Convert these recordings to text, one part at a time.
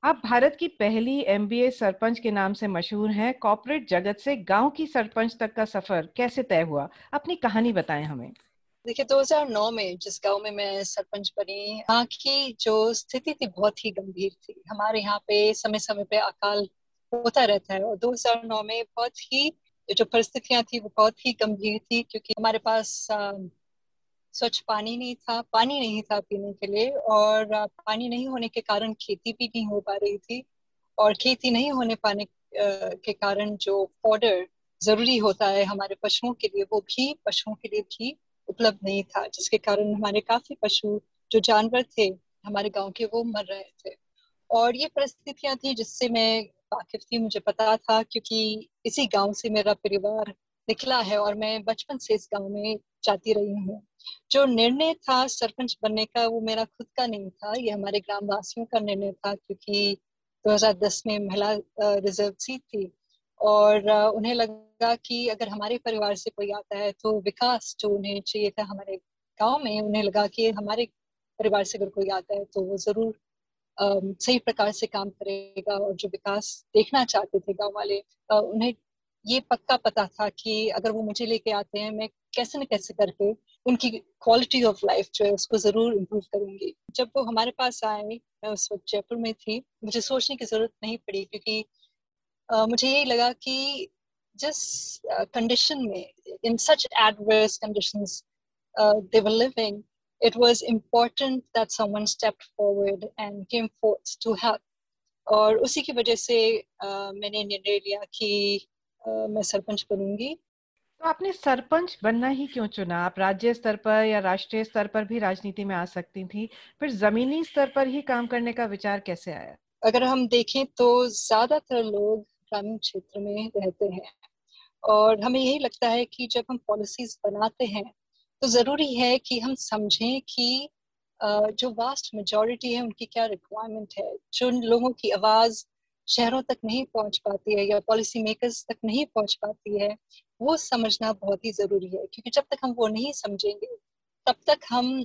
आप भारत की पहली एमबीए सरपंच के नाम से मशहूर हैं। कॉर्पोरेट जगत से गांव की सरपंच तक का सफर कैसे तय हुआ? अपनी कहानी बताएं हमें। देखिए 2009 में जिस गांव में मैं सरपंच बनी, यहाँ की जो स्थिति थी बहुत ही गंभीर थी। हमारे यहाँ पे समय समय पे अकाल होता रहता है और 2009 में बहुत ही जो परिस्थितियां थी वो बहुत ही गंभीर थी, क्योंकि हमारे पास स्वच्छ पानी नहीं था पीने के लिए। और पानी नहीं होने के कारण खेती भी नहीं हो पा रही थी। और खेती नहीं होने पाने के कारण जो फॉडर जरूरी होता है हमारे पशुओं के लिए, वो भी पशुओं के लिए भी उपलब्ध नहीं था, जिसके कारण हमारे काफी पशु, जो जानवर थे हमारे गांव के, वो मर रहे थे। और ये परिस्थितियां थी जिससे मैं वाकिफ थी, मुझे पता था, क्योंकि इसी गांव से मेरा परिवार निकला है और मैं बचपन से इस गांव में जाती रही हूँ। जो निर्णय था सरपंच बनने का, वो मेरा खुद का नहीं था, ये हमारे ग्रामवासियों का निर्णय था, क्योंकि 2010 में महिला रिजर्व सीट थी। और उन्हें लगा कि अगर हमारे परिवार से कोई आता है तो विकास जो उन्हें चाहिए था हमारे गांव में, उन्हें लगा कि हमारे परिवार से अगर कोई आता है तो वो जरूर सही प्रकार से काम करेगा। और जो विकास देखना चाहते थे गांव वाले, उन्हें ये पक्का पता था कि अगर वो मुझे लेके आते हैं, मैं कैसे न कैसे करके उनकी क्वालिटी ऑफ लाइफ जो है उसको जरूर इम्प्रूव करूंगी। जब वो हमारे पास आए, मैं उस वक्त जयपुर में थी, मुझे सोचने की जरूरत नहीं पड़ी, क्योंकि मुझे यही लगा कि जिस कंडीशन में, in such adverse conditions they were living, it was important that someone stepped forward and came forth to help. और उसी की वजह से मैंने निर्णय लिया कि मैं सरपंच बनूंगी। तो आपने सरपंच बनना ही क्यों चुना? आप राज्य स्तर पर या राष्ट्रीय स्तर पर भी राजनीति में आ सकती थी, फिर जमीनी स्तर पर ही काम करने का विचार कैसे आया? अगर हम देखें तो ज्यादातर लोग ग्रामीण क्षेत्र में रहते हैं, और हमें यही लगता है कि जब हम पॉलिसीज बनाते हैं तो जरूरी है कि हम समझें कि जो वास्ट मेजॉरिटी है उनकी क्या रिक्वायरमेंट है। जो लोगों की आवाज शहरों तक नहीं पहुंच पाती है या पॉलिसी मेकर्स तक नहीं पहुंच पाती है, वो समझना बहुत ही जरूरी है, क्योंकि जब तक हम वो नहीं समझेंगे तब तक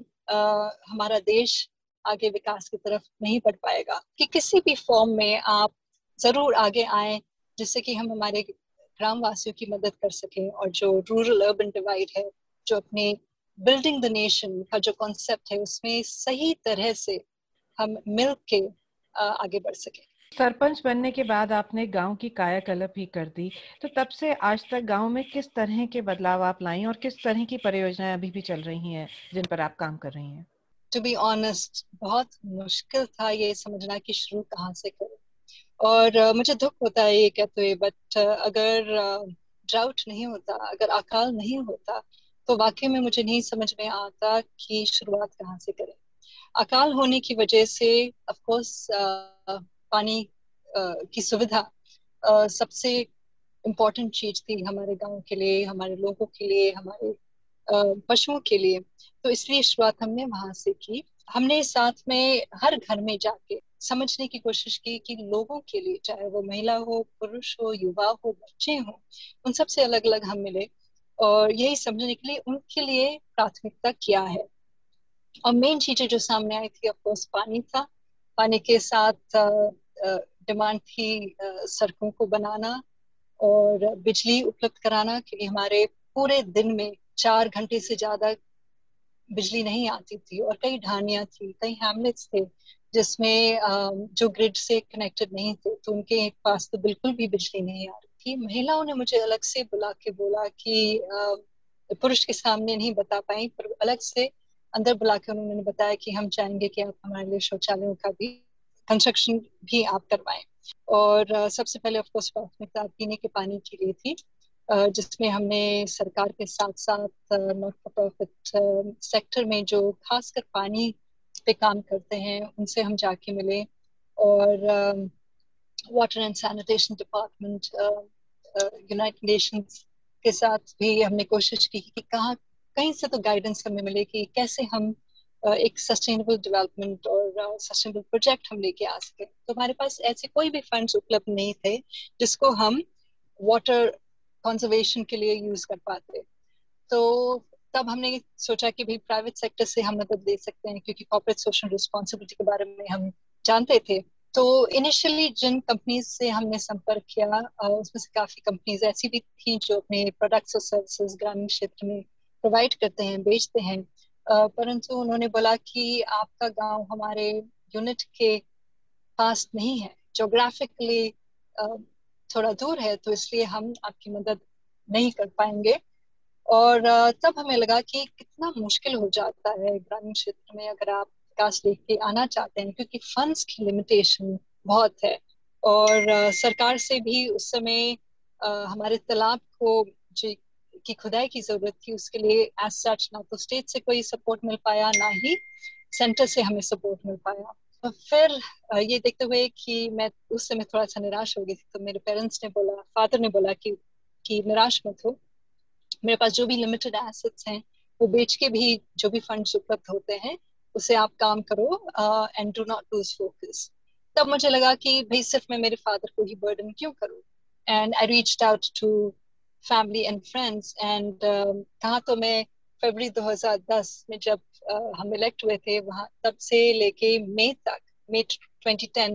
हमारा देश आगे विकास की तरफ नहीं बढ़ पाएगा। कि किसी भी फॉर्म में आप जरूर आगे आए, जिससे कि हम हमारे ग्रामवासियों की मदद कर सकें। और जो रूरल अर्बन डिवाइड है, जो अपने बिल्डिंग द नेशन का जो कॉन्सेप्ट है, उसमें सही तरह से हम मिल के आगे बढ़ सकें। सरपंच बनने के बाद आपने गांव की कायाकल्प ही कर दी। तो तब से आज तक गांव में किस तरह के बदलाव आप लाई और किस तरह की परियोजनाएं अभी भी चल रही हैं जिन पर आप काम कर रही हैं? टू बी ऑनेस्ट, बहुत मुश्किल था ये समझना कि शुरू कहाँ से करें। और मुझे दुख होता है ये कहते हुए, बट अगर ड्राउट नहीं होता, अगर अकाल नहीं होता, तो वाकई में मुझे नहीं समझ में आता कि शुरुआत कहाँ से करें। अकाल होने की वजह से ऑफ कोर्स पानी की सुविधा सबसे इम्पोर्टेंट चीज थी हमारे गांव के लिए, हमारे लोगों के लिए, हमारे पशुओं के लिए। तो इसलिए शुरुआत हमने वहां से की। हमने साथ में हर घर में जाके समझने की कोशिश की कि लोगों के लिए, चाहे वो महिला हो, पुरुष हो, युवा हो, बच्चे हो, उन सब से अलग अलग हम मिले और यही समझने के लिए उनके लिए प्राथमिकता क्या है। और मेन चीजें जो सामने आई थी, ऑफकोर्स पानी था। पानी के साथ डिमांड थी सड़कों को बनाना और बिजली उपलब्ध कराना, क्योंकि हमारे पूरे दिन में 4 घंटे से ज्यादा बिजली नहीं आती थी। और कई ढानियां थी, कई हैमलेट्स थे जिसमें जो ग्रिड से कनेक्टेड नहीं थे, तो उनके पास तो बिल्कुल भी बिजली नहीं आ रही थी। महिलाओं ने मुझे अलग से बुला के बोला कि पुरुष के सामने नहीं बता पाई, पर अलग से अंदर बुला के उन्होंने बताया कि हम चाहेंगे कि आप हमारे लिए शौचालयों का भी कंस्ट्रक्शन भी आप करवाएं। और सबसे पहले ऑफकोर्स प्राथमिकता पीने के पानी के लिए थी, जिसमें हमने सरकार के साथ साथ नॉट फॉर प्रॉफिट सेक्टर में जो खासकर पानी पे काम करते हैं उनसे हम जाके मिले। और water and sanitation department, United Nations के साथ भी हमने कोशिश की कि कहाँ कहीं से तो गाइडेंस हमें मिले कि कैसे हम एक सस्टेनेबल डेवलपमेंट और सस्टेनेबल प्रोजेक्ट हम लेके आ सके। तो हमारे पास ऐसे कोई भी फंड्स उपलब्ध नहीं थे जिसको हम वाटर कंजर्वेशन के लिए यूज कर पाते। तो तब हमने सोचा कि भाई प्राइवेट सेक्टर से हम मदद ले सकते हैं, क्योंकि कॉर्पोरेट सोशल रिस्पॉन्सिबिलिटी के बारे में हम जानते थे। तो इनिशियली जिन कंपनीज से हमने संपर्क किया उसमें से काफी कंपनीज ऐसी भी थी जो अपने प्रोडक्ट्स और सर्विसेज ग्रामीण क्षेत्र में प्रोवाइड करते हैं, बेचते हैं। परंतु उन्होंने बोला कि आपका गांव हमारे यूनिट के पास नहीं है, जोग्राफिकली थोड़ा दूर है, तो इसलिए हम आपकी मदद नहीं कर पाएंगे। और तब हमें लगा कि कितना मुश्किल हो जाता है ग्रामीण क्षेत्र में अगर आप विकास लेके आना चाहते हैं, क्योंकि फंड्स की लिमिटेशन बहुत है। और सरकार से भी उस समय हमारे तालाब को जी की खुदाई की जरूरत थी, उसके लिए एज सच ना तो स्टेट से कोई सपोर्ट मिल पाया, ना ही सेंटर से हमें सपोर्ट मिल पाया। तो फिर ये देखते हुए कि मैं उस समय थोड़ा सा निराश हो गई थी, तो मेरे पेरेंट्स ने बोला, फादर ने बोला कि निराश मत हो, मेरे पास जो भी लिमिटेड एसेट्स हैं वो बेच के भी जो भी फंड्स उपलब्ध होते हैं उसे आप काम करो, and do not lose focus. तब मुझे लगा कि भाई सिर्फ मैं मेरे फादर को ही बर्डन क्यों करूं, and I reached out to family and friends. And कहा तो मैं फरवरी 2010 में जब हम इलेक्ट हुए थे, वहां तब से लेके मई तक, मई 2010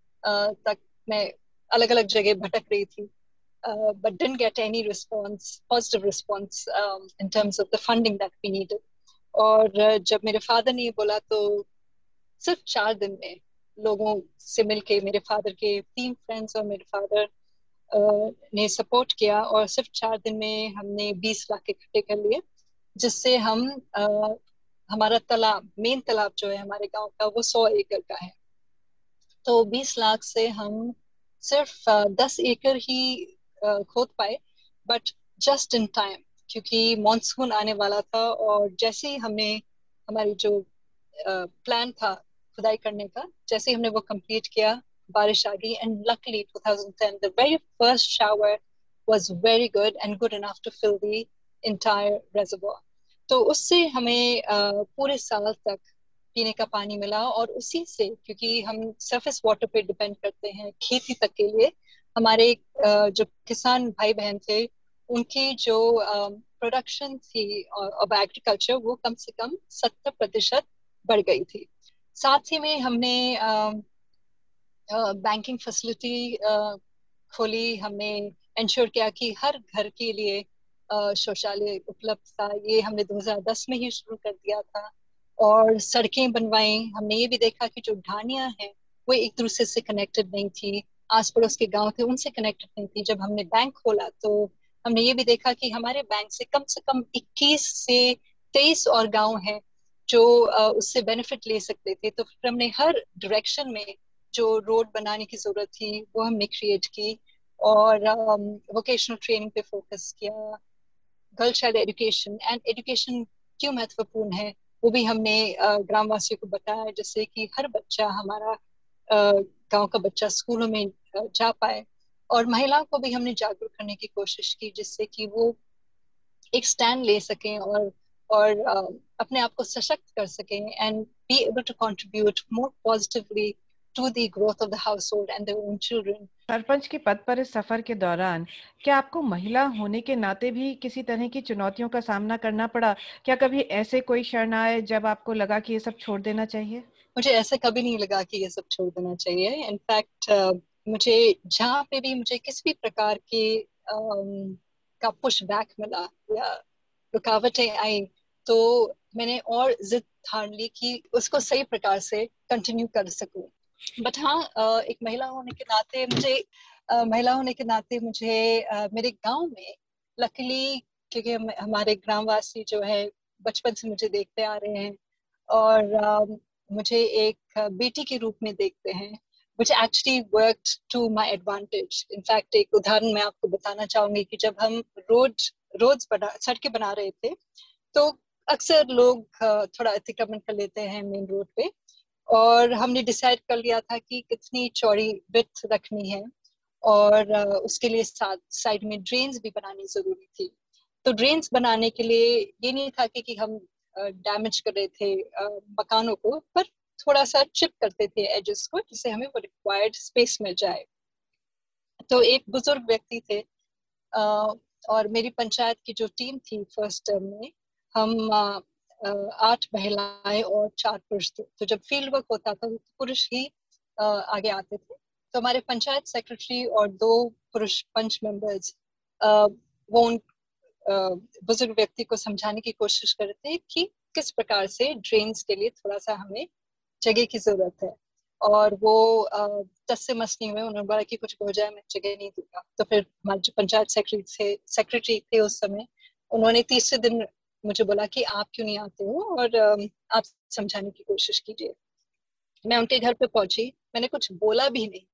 तक मैं अलग अलग जगह भटक रही थी, but didn't get any response, positive response, in terms of the funding that we needed. और जब मेरे फादर ने ये बोला तो सिर्फ 4 दिन में लोगों से मिलके, मेरे फादर के 3 फ्रेंड्स और मेरे फादर ने सपोर्ट किया, और सिर्फ 4 दिन में हमने 20 लाख इकट्ठे कर लिए, जिससे हम हमारा तालाब, मेन तालाब जो है हमारे गांव का, वो 100 एकड़ का है। तो 20 लाख से हम सिर्फ 10 एकड़ ही खोद पाए, बट जस्ट इन टाइम, क्योंकि मॉनसून आने वाला था। और जैसे ही हमने हमारी जो प्लान था खुदाई करने का, जैसे ही हमने वो कंप्लीट किया, बारिश आ गई, and luckily 2010 the very first shower was very good and good enough to fill the entire reservoir. तो उससे हमें पूरे साल तक पीने का पानी मिला। और उसी से, क्योंकि हम सरफेस वाटर पे डिपेंड करते हैं खेती तक के लिए, हमारे जो किसान भाई बहन थे, उनकी जो प्रोडक्शन थी ऑफ एग्रीकल्चर, वो कम से कम 70% बढ़ गई थी। साथ ही में हमने बैंकिंग फैसिलिटी खोली, हमने इंश्योर किया कि हर घर के लिए शौचालय उपलब्ध था। ये हमने 2010 में ही शुरू कर दिया था। और सड़कें बनवाई, हमने ये भी देखा कि जो ढानियां हैं वो एक दूसरे से कनेक्टेड नहीं थी, आस पड़ोस के गांव थे उनसे कनेक्टेड नहीं थी। जब हमने बैंक खोला तो हमने ये भी देखा कि हमारे बैंक से कम 21 से 23 और गांव हैं जो उससे बेनिफिट ले सकते थे। तो फिर हमने हर डायरेक्शन में जो रोड बनाने की जरूरत थी वो हमने क्रिएट की, और वोकेशनल ट्रेनिंग पे फोकस किया। Girl child education, and education क्यों महत्वपूर्ण है वो भी हमने ग्रामवासियों को बताया, जिससे कि हर बच्चा हमारा गांव का बच्चा स्कूलों में जा पाए। और महिलाओं को भी हमने जागरूक करने की कोशिश की, जिससे कि वो एक स्टैंड ले सकें और अपने आप को सशक्त कर सकें, and be able to contribute more positively to the growth of the household and their own children. Sarpanch के पद पर इस सफर के दौरान क्या आपको महिला होने के नाते भी किसी तरह की चुनौतियों का सामना करना पड़ा? क्या कभी ऐसे कोई क्षण आए जब आपको लगा कि ये सब छोड़ देना चाहिए? मुझे ऐसा कभी नहीं लगा कि ये सब छोड़ देना चाहिए। इनफैक्ट मुझे जहाँ पे भी मुझे किसी भी प्रकार के का पुश बैक मिला या रुकावटें आई, तो मैंने और जिद ठान ली कि उसको सही प्रकार से कंटिन्यू कर सकूं। बट हाँ, एक महिला होने के नाते मुझे मेरे गांव में लकीली, क्योंकि हमारे ग्रामवासी जो है बचपन से मुझे देखते आ रहे हैं, और मुझे एक बेटी के रूप में देखते हैं, which actually worked to my advantage. In fact, एक उदाहरण मैं आपको बताना चाहूंगी कि जब हम सड़कें बना रहे थे, तो अक्सर लोग थोड़ा अतिक्रमण कर लेते हैं मेन रोड पे, और हमने डिसाइड कर लिया था कि कितनी चौड़ी विड्थ रखनी है, और उसके लिए साथ साइड में ड्रेन्स भी बनानी जरूरी थी। तो ड्रेन्स बनाने के लिए ये नहीं था कि हम डैमेज कर रहे थे मकानों को, पर थोड़ा सा चिप करते थे एजेस को, जिससे हमें वो रिक्वायर्ड स्पेस मिल जाए। तो एक बुजुर्ग व्यक्ति थे, और मेरी पंचायत की जो टीम थी फर्स्ट टर्म में, हम 8 महिलाएं और 4 पुरुष थे। तो जब फील्ड वर्क होता था तो पुरुष ही आगे आते थे। तो हमारे पंचायत सेक्रेटरी और 2 पुरुष पंच मेंबर्स वो उन बुजुर्ग व्यक्ति को समझाने की कोशिश करते हैं कि किस प्रकार से ड्रेन्स के लिए थोड़ा सा हमें जगह की जरूरत है। और वो टस से मस नहीं हुए, उन्होंने बोला कि कुछ हो जाए मैं जगह नहीं दूंगा। तो फिर हमारे जो पंचायत सेक्रेटरी थे उस समय, उन्होंने तीसरे दिन मुझे बोला कि आप क्यों नहीं आते हो और आप समझाने की कोशिश कीजिए। मैं उनके घर पे पहुंची, मैंने कुछ बोला भी नहीं।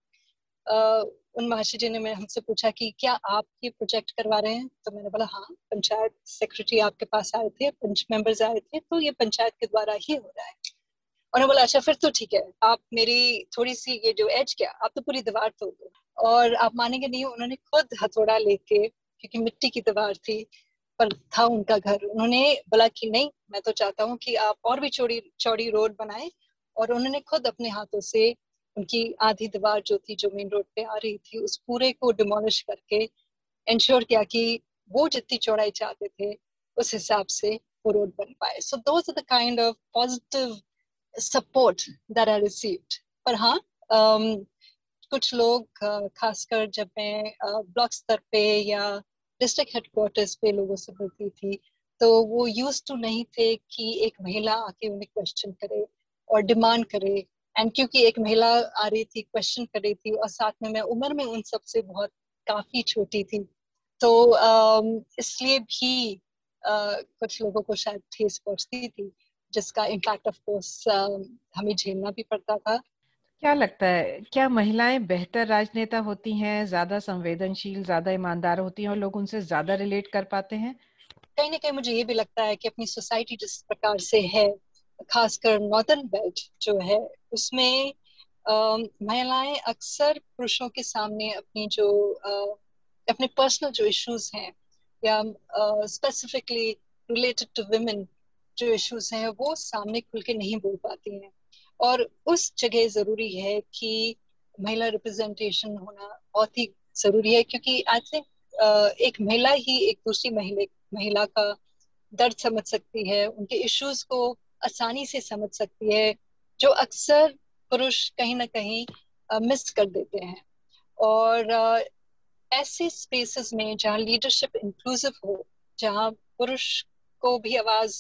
उन महाशय जी ने मैं हमसे पूछा कि क्या आप ये प्रोजेक्ट करवा रहे हैं? तो मैंने बोला हाँ, पंचायत सेक्रेटरी आपके पास आए थे, पंच मेंबर्स आए थे, तो ये पंचायत के द्वारा ही हो रहा है। उन्होंने बोला अच्छा फिर तो ठीक है, आप मेरी थोड़ी सी ये जो एज, क्या आप तो पूरी दीवार तोड़ दो। और आप मानेंगे नहीं, उन्होंने खुद हथौड़ा लेके, क्योंकि मिट्टी की दीवार थी पर था उनका घर, उन्होंने बोला कि नहीं, मैं तो चाहता हूँ कि आप और भी चौड़ी चौड़ी रोड बनाए। और उन्होंने खुद अपने हाथों से उनकी आधी दीवार जो थी, जो मेन रोड पे आ रही थी, उस पूरे को डिमोलिश करके इंश्योर किया कि वो जितनी चौड़ाई चाहते थे उस हिसाब से वो रोड बन पाए। So those are the kind of positive support that I received. पर हाँ, कुछ लोग खासकर जब मैं ब्लॉक स्तर पे या डिस्ट्रिक्ट हेडक्वार्टर्स पे लोगों से मिलती थी, तो वो यूज टू नहीं थे कि एक महिला आके उन्हें क्वेश्चन करे और डिमांड करे। एंड क्योंकि एक महिला आ रही थी, क्वेश्चन कर रही थी, और साथ में मैं उम्र में उन सबसे बहुत काफी छोटी थी, तो इसलिए भी कुछ लोगों को शायद ठेस पहुंचती थी, जिसका इम्पैक्ट ऑफ कोर्स हमें झेलना भी पड़ता था। क्या लगता है, क्या महिलाएं बेहतर राजनेता होती हैं, ज्यादा संवेदनशील, ज्यादा ईमानदार होती हैं और लोग उनसे ज्यादा रिलेट कर पाते हैं? कहीं ना कहीं मुझे ये भी लगता है कि अपनी सोसाइटी जिस प्रकार से है, खासकर नॉर्दर्न बेल्ट जो है, उसमें महिलाएं अक्सर पुरुषों के सामने अपनी जो अपने पर्सनल जो इश्यूज हैं, या स्पेसिफिकली रिलेटेड टू वुमेन जो इश्यूज हैं, वो सामने खुल के नहीं बोल पाती हैं। और उस जगह जरूरी है कि महिला रिप्रेजेंटेशन होना बहुत ही जरूरी है, क्योंकि आई थिंक एक महिला ही एक दूसरी महिला का दर्द समझ सकती है, उनके इश्यूज को आसानी से समझ सकती है, जो अक्सर पुरुष कहीं ना कहीं मिस कर देते हैं। और ऐसे स्पेसेस में जहाँ लीडरशिप इंक्लूसिव हो, जहाँ पुरुष को भी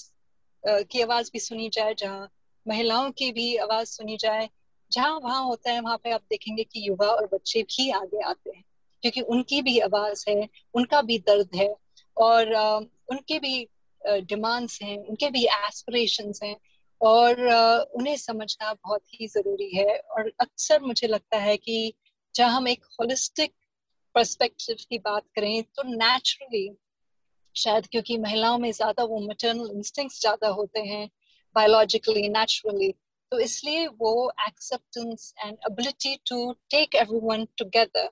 की आवाज भी सुनी जाए, जहाँ महिलाओं की भी आवाज सुनी जाए, जहाँ वहाँ होता है, वहां पे आप देखेंगे कि युवा और बच्चे भी आगे आते हैं, क्योंकि उनकी भी आवाज है, उनका भी दर्द है, और उनके भी डिमांड्स हैं, उनके भी एस्पिरेशंस हैं, और उन्हें समझना बहुत ही जरूरी है। और अक्सर मुझे लगता है कि जहाँ हम एक होलिस्टिक पर्सपेक्टिव की बात करें, तो नेचुरली शायद क्योंकि महिलाओं में ज्यादा वो मैटरनल इंस्टिंक्ट्स ज्यादा होते हैं, बायोलॉजिकली नेचुरली, तो इसलिए वो acceptance and ability to take everyone together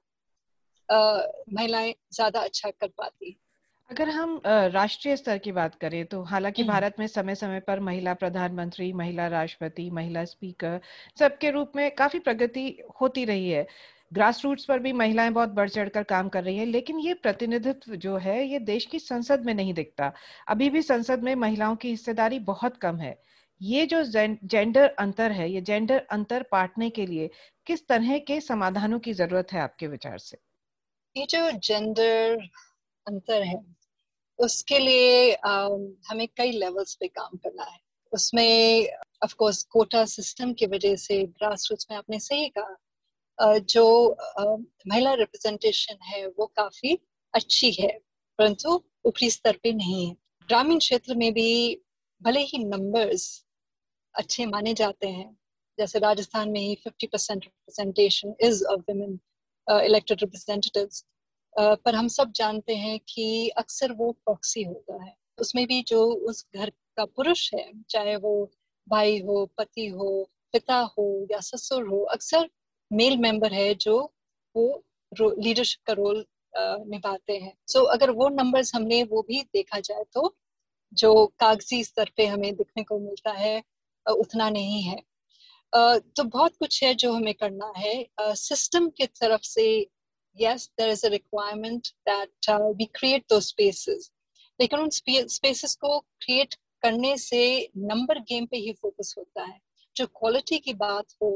महिलाएं ज्यादा अच्छा कर पाती। अगर हम राष्ट्रीय स्तर की बात करें तो हालांकि हम्म, भारत में समय समय पर महिला प्रधानमंत्री, महिला राष्ट्रपति, महिला स्पीकर सबके रूप में काफी प्रगति होती रही है। ग्रास रूट्स पर भी महिलाएं बहुत बढ़ चढ़कर काम कर रही हैं, लेकिन ये प्रतिनिधित्व जो है ये देश की संसद में नहीं दिखता। अभी भी संसद में महिलाओं की हिस्सेदारी बहुत कम है। ये जो जेंडर अंतर है, ये जेंडर अंतर पाटने के लिए किस तरह के समाधानों की जरूरत है आपके विचार से? ये जो जेंडर अंतर है, उसके लिए हमें कई लेवल्स पे काम करना है। उसमें ऑफ कोर्स कोटा सिस्टम की वजह से ग्रास रूट्स में, आपने सही कहा, जो महिला रिप्रेजेंटेशन है वो काफी अच्छी है, परंतु ऊपरी स्तर पे नहीं है। ग्रामीण क्षेत्र में भी भले ही नंबर्स अच्छे माने जाते हैं, जैसे राजस्थान में ही 50% representation is of women elected representatives, पर हम सब जानते हैं कि अक्सर वो प्रॉक्सी होता है। उसमें भी जो उस घर का पुरुष है, चाहे वो भाई हो, पति हो, पिता हो या ससुर हो, अक्सर मेल मेंबर है जो वो लीडरशिप का रोल निभाते हैं। सो अगर वो नंबर्स हमने वो भी देखा जाए, तो जो कागजी स्तर पे हमें दिखने को मिलता है उतना नहीं है। तो बहुत कुछ है जो हमें करना है सिस्टम की तरफ से। Yes, there is a requirement that we create two spaces, लेकिन उन स्पेसेस को क्रिएट करने से नंबर गेम पे ही फोकस होता है। जो क्वालिटी की बात हो,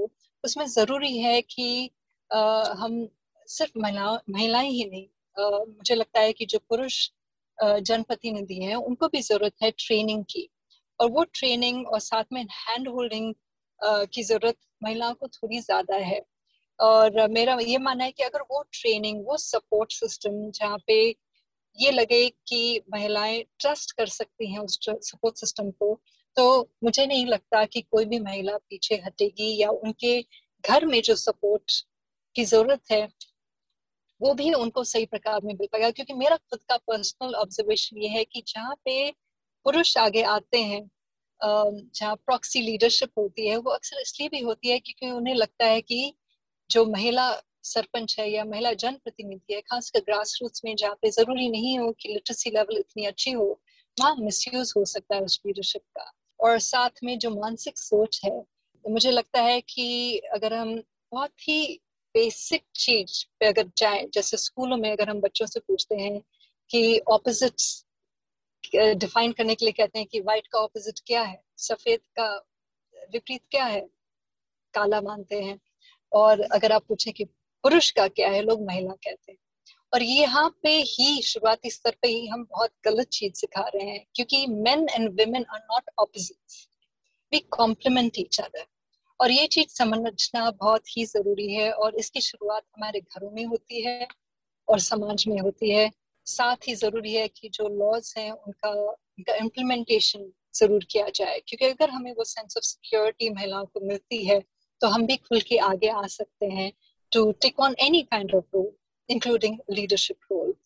उसमें जरूरी है कि हम सिर्फ महिलाएं ही नहीं, मुझे लगता है कि जो पुरुष जनप्रतिनिधि हैं उनको भी जरूरत है ट्रेनिंग की। और वो ट्रेनिंग और साथ में हैंड होल्डिंग की जरूरत महिलाओं को थोड़ी ज्यादा है। और मेरा ये मानना है कि अगर वो ट्रेनिंग, वो सपोर्ट सिस्टम जहाँ पे ये लगे कि महिलाएं ट्रस्ट कर सकती हैं उस सपोर्ट सिस्टम को, तो मुझे नहीं लगता कि कोई भी महिला पीछे हटेगी, या उनके घर में जो सपोर्ट की जरूरत है वो भी उनको सही प्रकार में मिल पाएगा। क्योंकि मेरा खुद का पर्सनल ऑब्जर्वेशन ये है कि जहाँ पे पुरुष आगे आते हैं, जहाँ प्रॉक्सी लीडरशिप होती है, वो अक्सर इसलिए भी होती है क्योंकि उन्हें लगता है कि जो महिला सरपंच है या महिला जनप्रतिनिधि है, खासकर ग्रास रूट्स में जहाँ पे जरूरी नहीं हो कि लिटरेसी लेवल इतनी अच्छी हो, वहाँ मिसयूज हो सकता है उस लीडरशिप का। और साथ में जो मानसिक सोच है, तो मुझे लगता है कि अगर हम बहुत ही बेसिक चीज पे अगर जाए, जैसे स्कूलों में अगर हम बच्चों से पूछते हैं कि ऑपोजिट्स डिफाइन करने के लिए कहते हैं कि व्हाइट का ऑपोजिट क्या है, सफेद का विपरीत क्या है, काला मानते हैं। और अगर आप पूछें कि पुरुष का क्या है, लोग महिला कहते हैं। और यहाँ पे ही शुरुआती स्तर पे ही हम बहुत गलत चीज सिखा रहे हैं, क्योंकि men and women are not opposites, we complement each other. और ये चीज समझना बहुत ही जरूरी है, और इसकी शुरुआत हमारे घरों में होती है और समाज में होती है। साथ ही जरूरी है कि जो लॉज हैं उनका इम्प्लीमेंटेशन जरूर किया जाए, क्योंकि अगर हमें वो सेंस ऑफ सिक्योरिटी महिलाओं को मिलती है तो हम भी खुल के आगे आ सकते हैं to take on any kind of role, including leadership role.